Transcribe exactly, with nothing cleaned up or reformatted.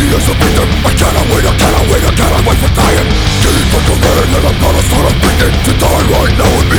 as a victim. I cannot wait, I cannot wait, I cannot wait for dying. Deep into me, and I'm gonna start a beating. To die right now